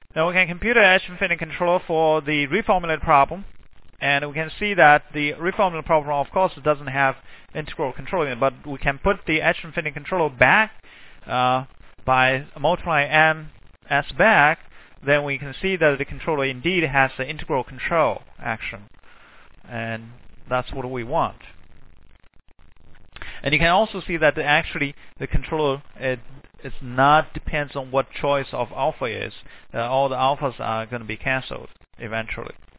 Now we can compute an H-infinity controller for the reformulated problem. And we can see that the reformulated problem, of course, doesn't have integral control in it, but we can put the H-infinity controller back by multiplying ms back. Then we can see that the controller indeed has the integral control action. And that's what we want. And you can also see that actually the controller it's not depends on what choice of alpha is. All the alphas are going to be cancelled eventually.